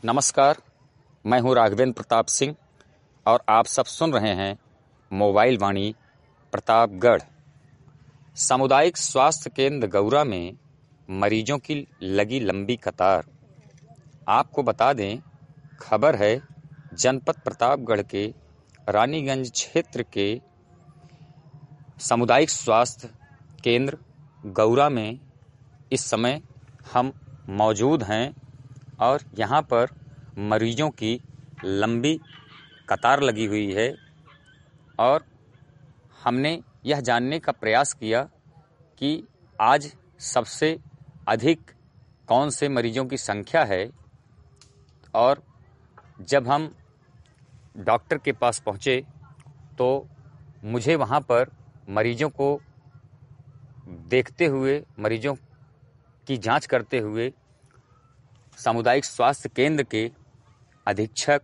नमस्कार, मैं हूं राघवेंद्र प्रताप सिंह और आप सब सुन रहे हैं मोबाइल वाणी प्रतापगढ़। सामुदायिक स्वास्थ्य केंद्र गौरा में मरीजों की लगी लंबी कतार। आपको बता दें, खबर है जनपद प्रतापगढ़ के रानीगंज क्षेत्र के सामुदायिक स्वास्थ्य केंद्र गौरा में इस समय हम मौजूद हैं और यहाँ पर मरीजों की लंबी कतार लगी हुई है और हमने यह जानने का प्रयास किया कि आज सबसे अधिक कौन से मरीजों की संख्या है। और जब हम डॉक्टर के पास पहुँचे तो मुझे वहाँ पर मरीजों को देखते हुए, मरीजों की जांच करते हुए सामुदायिक स्वास्थ्य केंद्र के अधीक्षक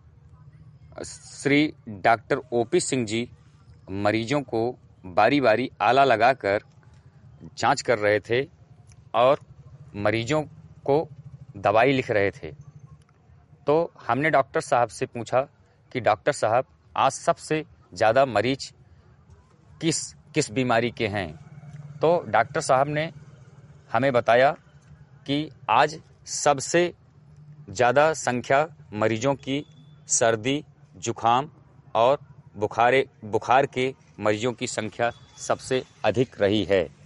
श्री डॉक्टर ओपी सिंह जी मरीजों को बारी बारी आला लगाकर जांच कर रहे थे और मरीजों को दवाई लिख रहे थे। तो हमने डॉक्टर साहब से पूछा कि डॉक्टर साहब, आज सबसे ज़्यादा मरीज किस बीमारी के हैं। तो डॉक्टर साहब ने हमें बताया कि आज सबसे ज़्यादा संख्या मरीजों की सर्दी, जुखाम और बुखार के मरीजों की संख्या सबसे अधिक रही है।